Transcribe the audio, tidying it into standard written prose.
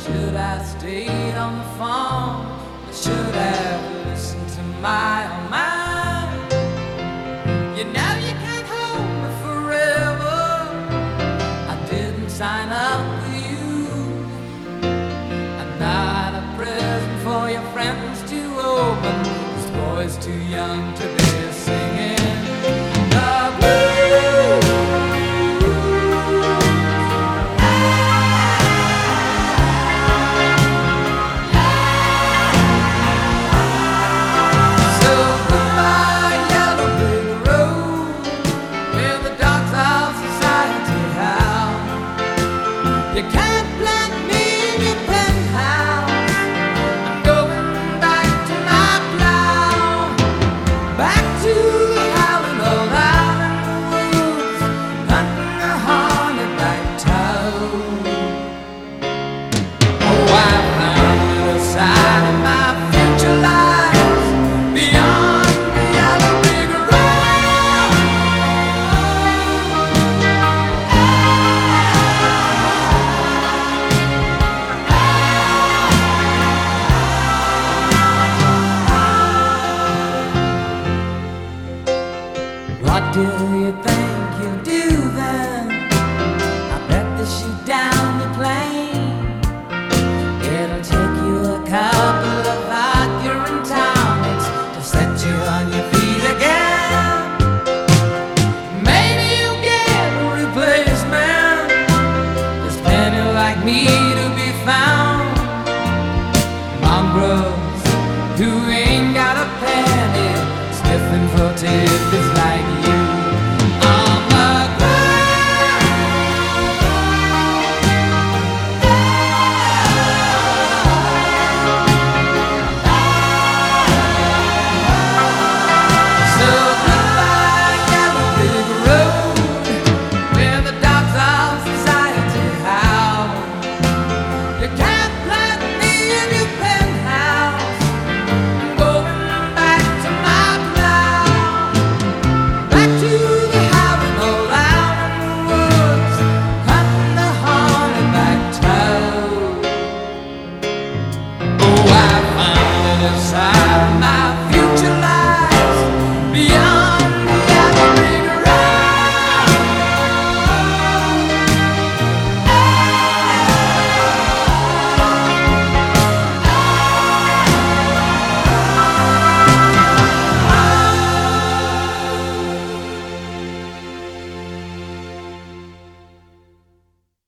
Should I stayed on the phone? I should have listened to my own mind. You know you can't hold me forever. I didn't sign up with you. I'm not a present for your friends to open. This boy's too young to be singing the blues. You can't plant me in your penthouse. I'm going back to my plow, back to howling old out in the woods, hunting a hornet-back toad. Oh, I found a little side of my future lies beyond the yellow brick road. What do you think you'll do then? I bet they shoot down the plane. It'll take you a couple of Accurate tonics to set you on your feet again. Maybe you'll get a replacement. There's plenty like me to be found.